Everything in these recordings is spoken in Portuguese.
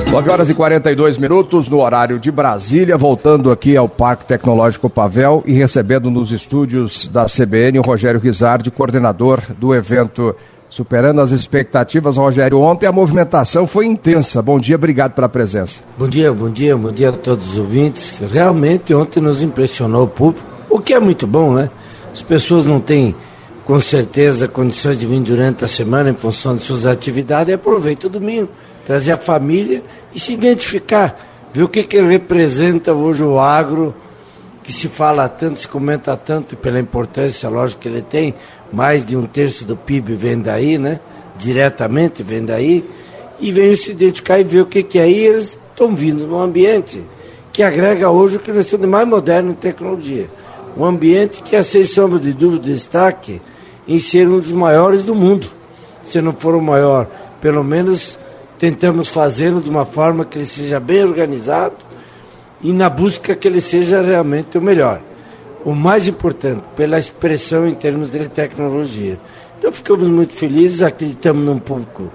9h42 no horário de Brasília, voltando aqui ao Parque Tecnológico Pavel e recebendo nos estúdios da CBN o Rogério Rizardi, coordenador do evento Superando as Expectativas. Rogério, ontem a movimentação foi intensa. Bom dia, obrigado pela presença. Bom dia a todos os ouvintes. Realmente ontem nos impressionou o público, o que é muito bom, né? As pessoas não têm, com certeza, condições de vir durante a semana em função de suas atividades e aproveita o domingo, trazer a família e se identificar, ver o que representa hoje o agro, que se fala tanto, se comenta tanto, pela importância, lógico, que ele tem. Mais de 1/3 do PIB vem daí, né? Diretamente vem daí, e vem se identificar e ver o que é. E eles estão vindo num ambiente que agrega hoje o que nós temos de mais moderno em tecnologia. Um ambiente que, sem sombra de dúvida, destaque em ser um dos maiores do mundo. Se não for o maior, pelo menos tentamos fazê-lo de uma forma que ele seja bem organizado e na busca que ele seja realmente o melhor. O mais importante, pela expressão em termos de tecnologia. Então ficamos muito felizes, acreditamos num público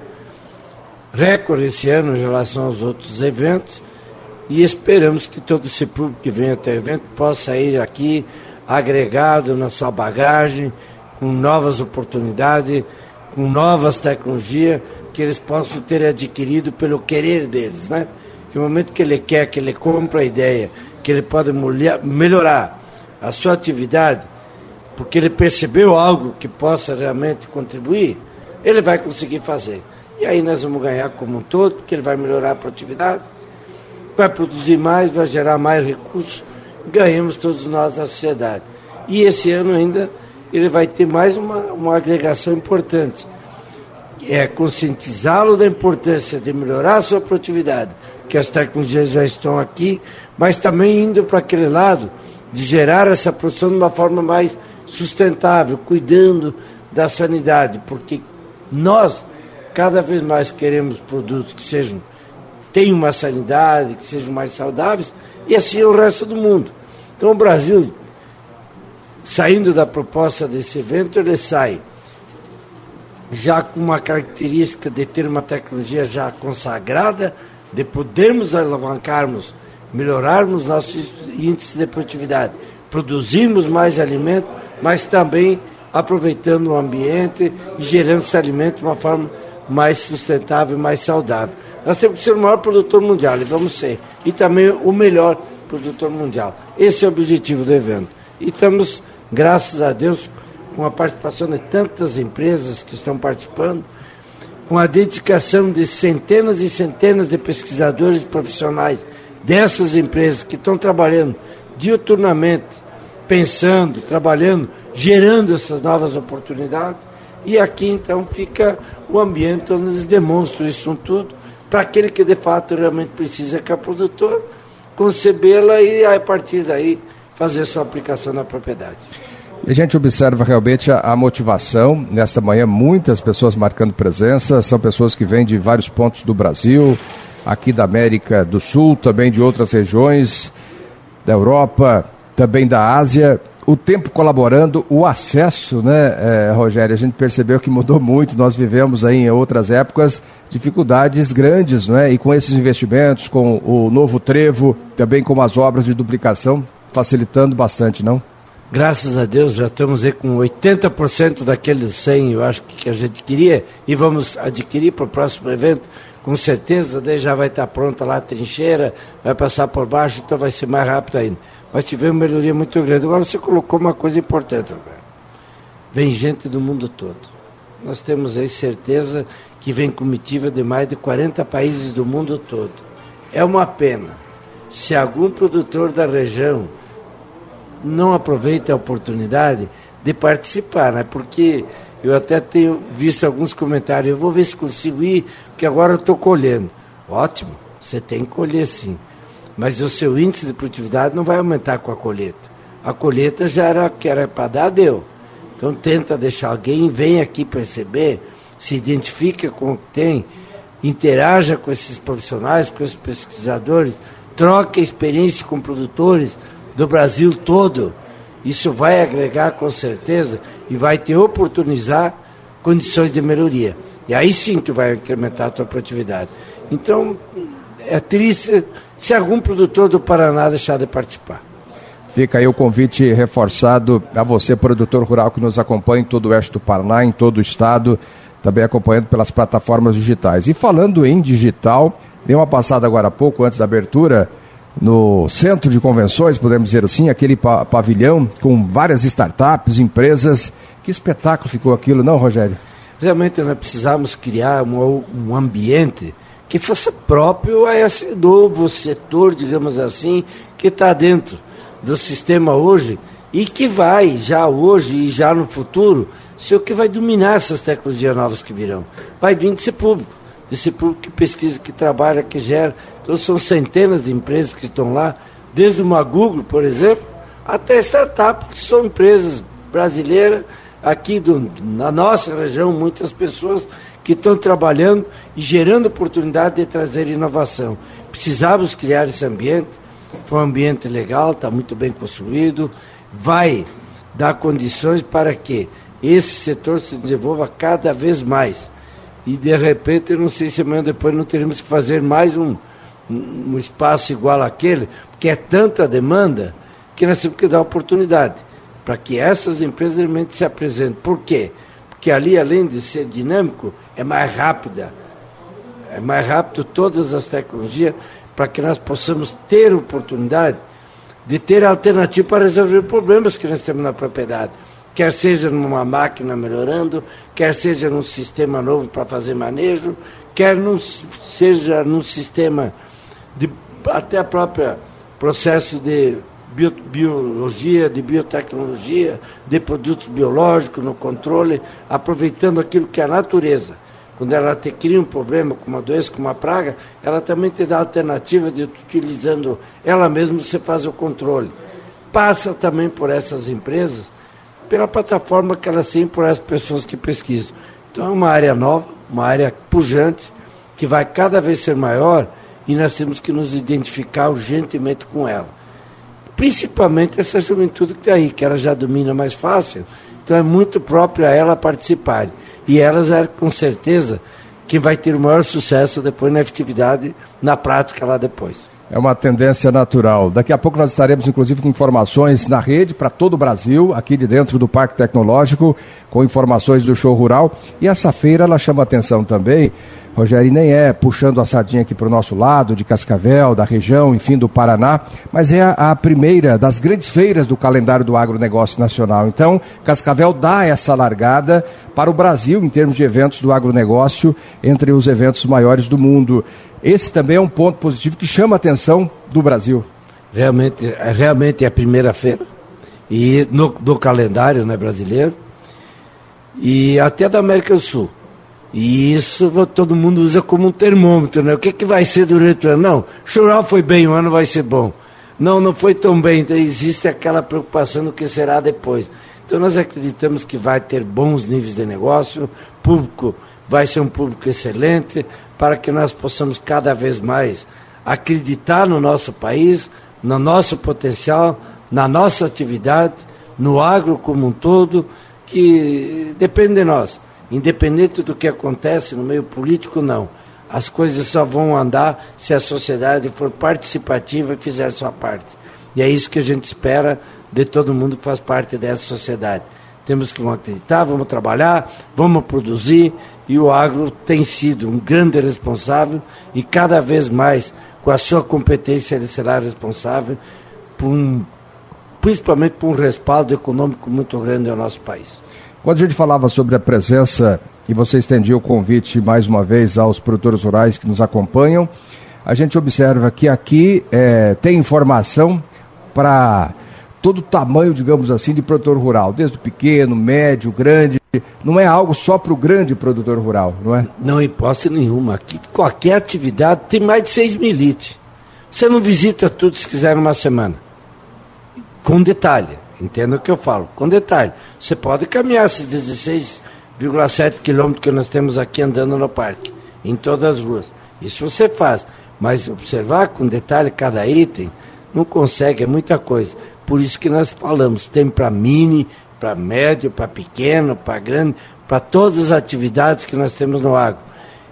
recorde esse ano em relação aos outros eventos e esperamos que todo esse público que vem até o evento possa ir aqui agregado na sua bagagem, com novas oportunidades, com novas tecnologias que eles possam ter adquirido pelo querer deles, né? Que no momento que ele quer, que ele compra a ideia, que ele pode melhorar a sua atividade, porque ele percebeu algo que possa realmente contribuir, ele vai conseguir fazer. E aí nós vamos ganhar como um todo, porque ele vai melhorar a produtividade, vai produzir mais, vai gerar mais recursos, ganhamos todos nós na sociedade. E esse ano ainda ele vai ter mais uma agregação importante, é conscientizá-lo da importância de melhorar a sua produtividade, que as tecnologias já estão aqui, mas também indo para aquele lado de gerar essa produção de uma forma mais sustentável, cuidando da sanidade, porque nós cada vez mais queremos produtos que tenham uma sanidade, que sejam mais saudáveis, e assim é o resto do mundo. Então o Brasil, saindo da proposta desse evento, ele sai já com uma característica de ter uma tecnologia já consagrada, de podermos alavancarmos, melhorarmos nossos índices de produtividade, produzirmos mais alimento, mas também aproveitando o ambiente e gerando esse alimento de uma forma mais sustentável, mais saudável. Nós temos que ser o maior produtor mundial, e vamos ser, e também o melhor produtor mundial. Esse é o objetivo do evento. E estamos, graças a Deus, com a participação de tantas empresas que estão participando, com a dedicação de centenas e centenas de pesquisadores profissionais dessas empresas que estão trabalhando diuturnamente, pensando, trabalhando, gerando essas novas oportunidades. E aqui então fica o ambiente onde eles demonstram isso tudo para aquele que de fato realmente precisa, que é o produtor, concebê-la e a partir daí fazer sua aplicação na propriedade. E a gente observa realmente a motivação. Nesta manhã, muitas pessoas marcando presença, são pessoas que vêm de vários pontos do Brasil, aqui da América do Sul, também de outras regiões, da Europa, também da Ásia. O tempo colaborando, o acesso, né, Rogério, a gente percebeu que mudou muito. Nós vivemos aí em outras épocas dificuldades grandes, não é? E com esses investimentos, com o novo trevo, também com as obras de duplicação, facilitando bastante, não? Graças a Deus já estamos aí com 80% daqueles 100, eu acho que a gente queria, e vamos adquirir para o próximo evento, com certeza. Daí já vai estar pronta lá a trincheira, vai passar por baixo, então vai ser mais rápido ainda. Mas tivemos uma melhoria muito grande. Agora você colocou uma coisa importante, Roberto. Vem gente do mundo todo. Nós temos aí certeza que vem comitiva de mais de 40 países do mundo todo. É uma pena se algum produtor da região não aproveita a oportunidade de participar, né? Porque eu até tenho visto alguns comentários, eu vou ver se consigo ir, porque agora eu estou colhendo. Ótimo, você tem que colher sim, mas o seu índice de produtividade não vai aumentar com a colheita. A colheita já era que era para dar, deu. Então tenta deixar alguém, vem aqui perceber, se identifica com o que tem, interaja com esses profissionais, com esses pesquisadores, troca experiência com produtores do Brasil todo. Isso vai agregar com certeza e vai te oportunizar condições de melhoria. E aí sim tu vai incrementar a tua produtividade. Então, é triste se algum produtor do Paraná deixar de participar. Fica aí o convite reforçado a você, produtor rural que nos acompanha em todo o oeste do Paraná, em todo o estado, também acompanhando pelas plataformas digitais. E falando em digital, dei uma passada agora há pouco, antes da abertura, no centro de convenções, podemos dizer assim, aquele pavilhão com várias startups, empresas. Que espetáculo ficou aquilo, não, Rogério? Realmente nós precisávamos criar um ambiente que fosse próprio a esse novo setor, digamos assim, que está dentro do sistema hoje e que vai, já hoje e já no futuro, ser o que vai dominar essas tecnologias novas que virão. Vai vir desse público que pesquisa, que trabalha, que gera. Então são centenas de empresas que estão lá, desde uma Google, por exemplo, até startups, que são empresas brasileiras, aqui na nossa região, muitas pessoas que estão trabalhando e gerando oportunidade de trazer inovação. Precisávamos criar esse ambiente, foi um ambiente legal, está muito bem construído, vai dar condições para que esse setor se desenvolva cada vez mais. E de repente, eu não sei se amanhã depois não teremos que fazer mais um espaço igual àquele, porque é tanta demanda que nós temos que dar oportunidade para que essas empresas realmente se apresentem. Por quê? Porque ali, além de ser dinâmico, é mais rápido todas as tecnologias, para que nós possamos ter oportunidade de ter alternativa para resolver problemas que nós temos na propriedade. Quer seja numa máquina melhorando, quer seja num sistema novo para fazer manejo, quer seja num sistema de até a própria processo de biologia, de biotecnologia, de produtos biológicos no controle, aproveitando aquilo que é a natureza. Quando ela cria um problema, com uma doença, com uma praga, ela também te dá a alternativa de, utilizando ela mesma, você faz o controle. Passa também por essas empresas, pela plataforma que elas têm, por essas pessoas que pesquisam. Então é uma área nova, uma área pujante, que vai cada vez ser maior e nós temos que nos identificar urgentemente com ela. Principalmente essa juventude que está aí, que ela já domina mais fácil, então é muito próprio a ela participar. E elas, com certeza, que vai ter o maior sucesso depois na efetividade, na prática lá depois. É uma tendência natural. Daqui a pouco nós estaremos, inclusive, com informações na rede para todo o Brasil, aqui de dentro do Parque Tecnológico, com informações do Show Rural. E essa feira, ela chama atenção também, Rogério, e nem é puxando a sardinha aqui para o nosso lado, de Cascavel, da região, enfim, do Paraná, mas é a primeira das grandes feiras do calendário do agronegócio nacional. Então, Cascavel dá essa largada para o Brasil, em termos de eventos do agronegócio, entre os eventos maiores do mundo. Esse também é um ponto positivo que chama a atenção do Brasil. Realmente é a primeira feira e do calendário, né, brasileiro, e até da América do Sul. E isso todo mundo usa como um termômetro, né? O que vai ser durante o ano? Não, Chural foi bem, o ano vai ser bom. Não foi tão bem, então existe aquela preocupação do que será depois. Então nós acreditamos que vai ter bons níveis de negócio, público vai ser um público excelente, para que nós possamos cada vez mais acreditar no nosso país, no nosso potencial, na nossa atividade, no agro como um todo, que depende de nós. Independente do que acontece no meio político, não. As coisas só vão andar se a sociedade for participativa e fizer sua parte. E é isso que a gente espera de todo mundo que faz parte dessa sociedade. Temos que acreditar, vamos trabalhar, vamos produzir, e o agro tem sido um grande responsável e cada vez mais, com a sua competência, ele será responsável principalmente por um respaldo econômico muito grande ao nosso país. Quando a gente falava sobre a presença, e você estendia o convite mais uma vez aos produtores rurais que nos acompanham, a gente observa que aqui tem informação para todo o tamanho, digamos assim, de produtor rural, desde o pequeno, médio, grande. Não é algo só para o grande produtor rural, não é? Não, hipótese nenhuma. Aqui qualquer atividade tem mais de 6 mil litros. Você não visita tudo se quiser numa semana. Com detalhe. Entenda o que eu falo, com detalhe. Você pode caminhar esses 16,7 quilômetros que nós temos aqui andando no parque, em todas as ruas. Isso você faz, mas observar com detalhe cada item, não consegue, é muita coisa. Por isso que nós falamos, tem para mini, para médio, para pequeno, para grande, para todas as atividades que nós temos no agro.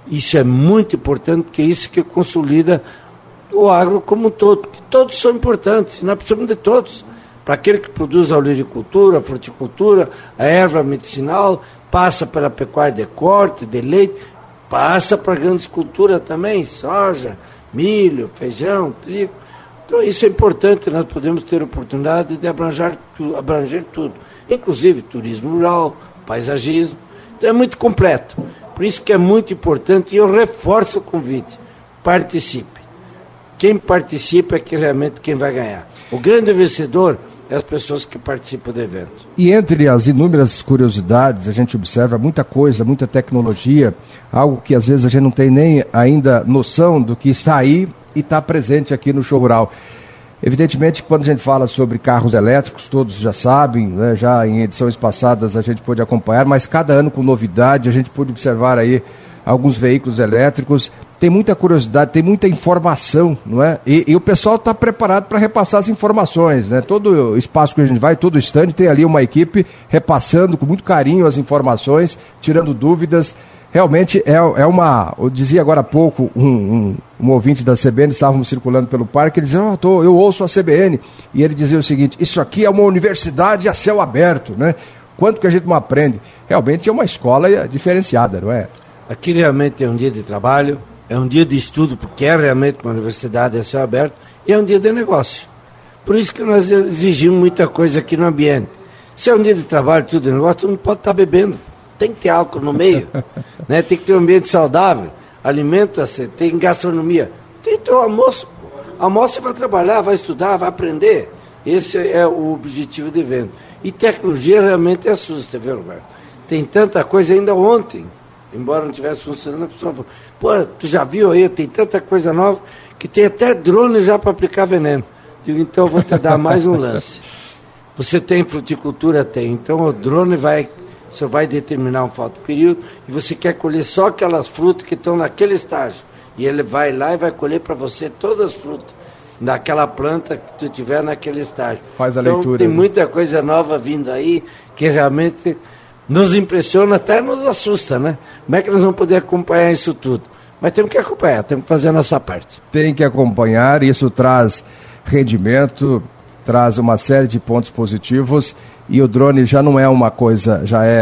Isso é muito importante, porque é isso que consolida o agro como um todo. Todos são importantes, nós precisamos de todos. Para aquele que produz a olericultura, a fruticultura, a erva medicinal, passa pela pecuária de corte, de leite, passa para a grande cultura também, soja, milho, feijão, trigo. Então isso é importante, nós podemos ter oportunidade de abranger tudo, inclusive turismo rural, paisagismo. Então é muito completo. Por isso que é muito importante, e eu reforço o convite, participe. Quem participa é que realmente quem vai ganhar. O grande vencedor é as pessoas que participam do evento. E entre as inúmeras curiosidades, a gente observa muita coisa, muita tecnologia, algo que às vezes a gente não tem nem ainda noção do que está aí e está presente aqui no Show Rural. Evidentemente, quando a gente fala sobre carros elétricos, todos já sabem, né, já em edições passadas a gente pôde acompanhar, mas cada ano com novidade, a gente pôde observar aí alguns veículos elétricos. Tem muita curiosidade, tem muita informação, não é? E o pessoal está preparado para repassar as informações, né? Todo espaço que a gente vai, todo stand, tem ali uma equipe repassando com muito carinho as informações, tirando dúvidas. Realmente é uma... Eu dizia agora há pouco, um ouvinte da CBN, estávamos circulando pelo parque, ele dizia, eu ouço a CBN, e ele dizia o seguinte, isso aqui é uma universidade a céu aberto, né? Quanto que a gente não aprende? Realmente é uma escola diferenciada, não é? Aqui realmente é um dia de trabalho, é um dia de estudo, porque é realmente uma universidade a céu aberto, e é um dia de negócio. Por isso que nós exigimos muita coisa aqui no ambiente. Se é um dia de trabalho, tudo de negócio, tu não pode estar bebendo. Tem que ter álcool no meio, né? Tem que ter um ambiente saudável, alimenta-se, tem gastronomia. Tem que ter o almoço. Almoço, você vai trabalhar, vai estudar, vai aprender. Esse é o objetivo do evento. E tecnologia realmente assusta, viu, Roberto? Tem tanta coisa ainda ontem. Embora não estivesse funcionando, a pessoa falou, pô, tu já viu aí, tem tanta coisa nova, que tem até drone já para aplicar veneno. Digo, então eu vou te dar mais um lance. Você tem fruticultura? Tem. Então o drone você vai determinar um fotoperíodo e você quer colher só aquelas frutas que estão naquele estágio. E ele vai lá e vai colher para você todas as frutas daquela planta que tu tiver naquele estágio. Faz a então, leitura. Tem muita coisa nova vindo aí que realmente nos impressiona, até nos assusta, né? Como é que nós vamos poder acompanhar isso tudo? Mas temos que acompanhar, temos que fazer a nossa parte. Tem que acompanhar, isso traz rendimento, traz uma série de pontos positivos, e o drone já não é uma coisa,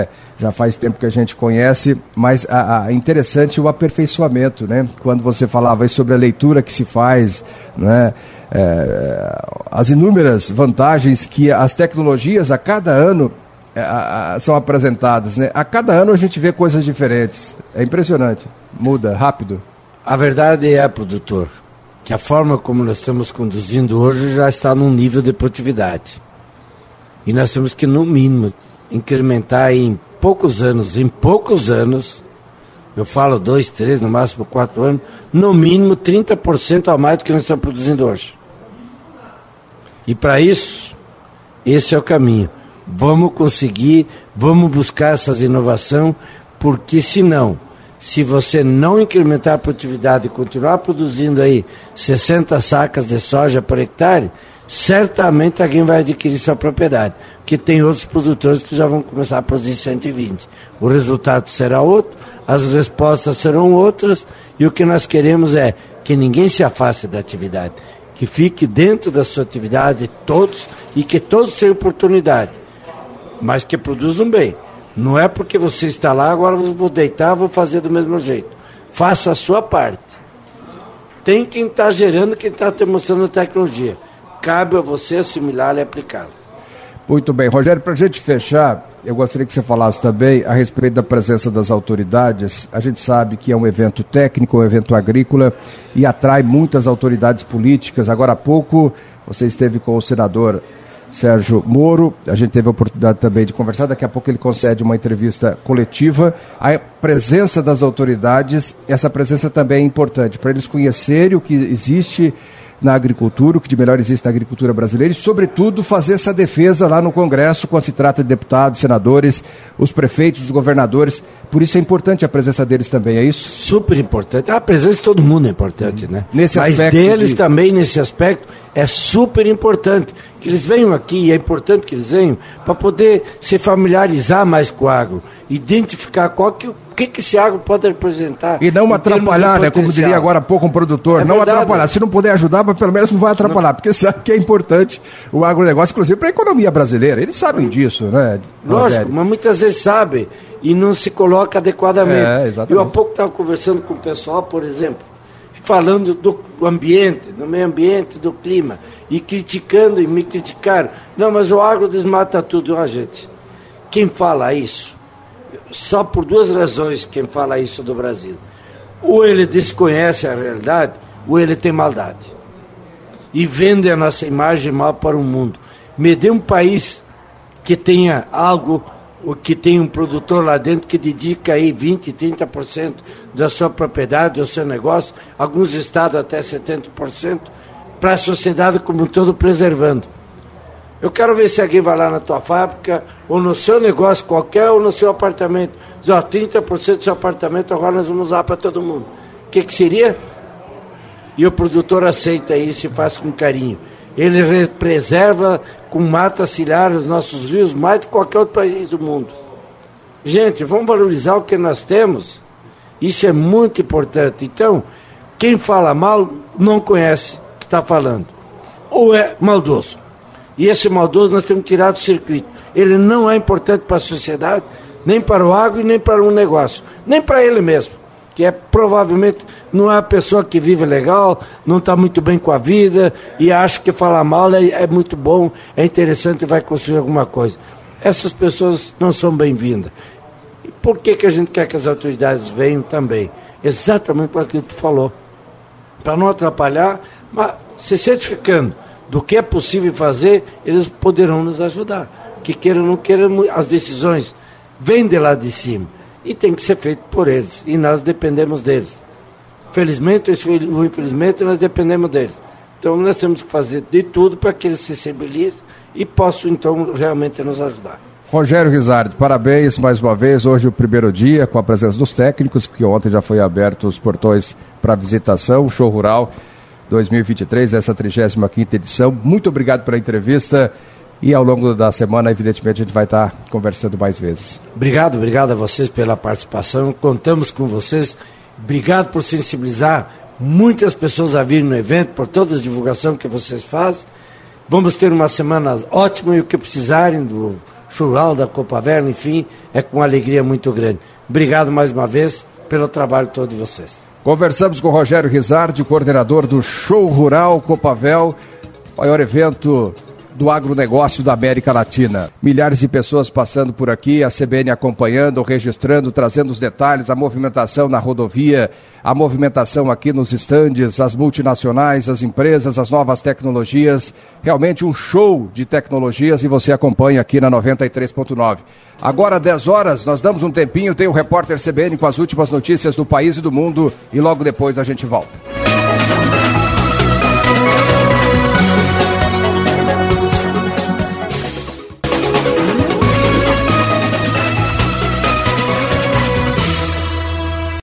já faz tempo que a gente conhece, mas interessante o aperfeiçoamento, né? Quando você falava aí sobre a leitura que se faz, né? As inúmeras vantagens que as tecnologias a cada ano são apresentadas, né? A cada ano a gente vê coisas diferentes. É impressionante. Muda rápido. A verdade é, produtor, que a forma como nós estamos conduzindo hoje já está num nível de produtividade. E nós temos que, no mínimo, incrementar em poucos anos, eu falo 2, 3, no máximo 4 anos, no mínimo 30% a mais do que nós estamos produzindo hoje. E para isso, esse é o caminho. Vamos conseguir, vamos buscar essas inovações, porque senão, se você não incrementar a produtividade e continuar produzindo aí 60 sacas de soja por hectare, certamente alguém vai adquirir sua propriedade, porque tem outros produtores que já vão começar a produzir 120. O resultado será outro, as respostas serão outras, e o que nós queremos é que ninguém se afaste da atividade, que fique dentro da sua atividade todos, e que todos tenham oportunidade, mas que produzam bem. Não é porque você está lá, agora eu vou deitar, vou fazer do mesmo jeito. Faça a sua parte. Tem quem está gerando, quem está demonstrando a tecnologia. Cabe a você assimilar e aplicá-la. Muito bem. Rogério, para a gente fechar, eu gostaria que você falasse também a respeito da presença das autoridades. A gente sabe que é um evento técnico, um evento agrícola, e atrai muitas autoridades políticas. Agora há pouco, você esteve com o senador Sérgio Moro, a gente teve a oportunidade também de conversar, daqui a pouco ele concede uma entrevista coletiva. A presença das autoridades, essa presença também é importante, para eles conhecerem o que existe na agricultura, o que de melhor existe na agricultura brasileira, e sobretudo fazer essa defesa lá no Congresso, quando se trata de deputados, senadores, os prefeitos, os governadores, Por isso é importante a presença deles também, é isso? Super importante. A presença de todo mundo é importante, né? Nesse Mas deles também, nesse aspecto, é super importante que eles venham aqui, e é importante que eles venham, para poder se familiarizar mais com o agro, identificar o que esse agro pode representar. E não atrapalhar, né? Como diria agora há pouco um produtor, não atrapalhar. Se não puder ajudar, mas pelo menos não vai atrapalhar, porque sabe que é importante o agronegócio, inclusive para a economia brasileira. Eles sabem disso, né? Lógico, mas muitas vezes sabem e não se coloca adequadamente. Exatamente. Eu há pouco estava conversando com o pessoal, por exemplo, falando do ambiente, do meio ambiente, do clima, e criticando e me criticaram. Não, mas o agro desmata tudo. Gente, quem fala isso, só por duas razões quem fala isso do Brasil. Ou ele desconhece a realidade, ou ele tem maldade. E vende a nossa imagem mal para o mundo. Me dê um país que tenha algo, ou que tem um produtor lá dentro que dedica aí 20%, 30% da sua propriedade, do seu negócio, alguns estados até 70%, para a sociedade como um todo preservando. Eu quero ver se alguém vai lá na tua fábrica, ou no seu negócio qualquer, ou no seu apartamento. Diz, 30% do seu apartamento agora nós vamos usar para todo mundo. O que seria? E o produtor aceita isso e faz com carinho. Ele preserva com mata ciliar os nossos rios mais do que qualquer outro país do mundo. Gente, vamos valorizar o que nós temos. Isso é muito importante. Então, quem fala mal não conhece o que está falando. Ou é maldoso. E esse maldoso nós temos que tirar do circuito. Ele não é importante para a sociedade, nem para o agro e nem para um negócio. Nem para ele mesmo. Que provavelmente não é a pessoa que vive legal, não está muito bem com a vida e acha que falar mal é muito bom, é interessante e vai construir alguma coisa. Essas pessoas não são bem-vindas. E por que a gente quer que as autoridades venham também? Exatamente por aquilo que tu falou. Para não atrapalhar, mas se certificando do que é possível fazer, eles poderão nos ajudar. Que queiram ou não queiram, as decisões vêm de lá de cima. E tem que ser feito por eles, e nós dependemos deles. Felizmente ou infelizmente, nós dependemos deles. Então nós temos que fazer de tudo para que eles se sensibilizem e possam então realmente nos ajudar. Rogério Rizardi, parabéns mais uma vez, hoje o primeiro dia com a presença dos técnicos, porque ontem já foi aberto os portões para visitação, Show Rural 2023, essa 35ª edição. Muito obrigado pela entrevista. E ao longo da semana, evidentemente, a gente vai estar conversando mais vezes. Obrigado a vocês pela participação. Contamos com vocês. Obrigado por sensibilizar muitas pessoas a vir no evento, por toda a divulgação que vocês fazem. Vamos ter uma semana ótima e o que precisarem do Chural, da Copavel, enfim, é com alegria muito grande. Obrigado mais uma vez pelo trabalho todo de vocês. Conversamos com o Rogério Rizardi, coordenador do Show Rural Copavel, maior evento do agronegócio da América Latina. Milhares de pessoas passando por aqui, a CBN acompanhando, registrando, trazendo os detalhes, a movimentação na rodovia, a movimentação aqui nos estandes, as multinacionais, as empresas, as novas tecnologias. Realmente um show de tecnologias e você acompanha aqui na 93.9. Agora, 10 horas, nós damos um tempinho, tem o repórter CBN com as últimas notícias do país e do mundo e logo depois a gente volta.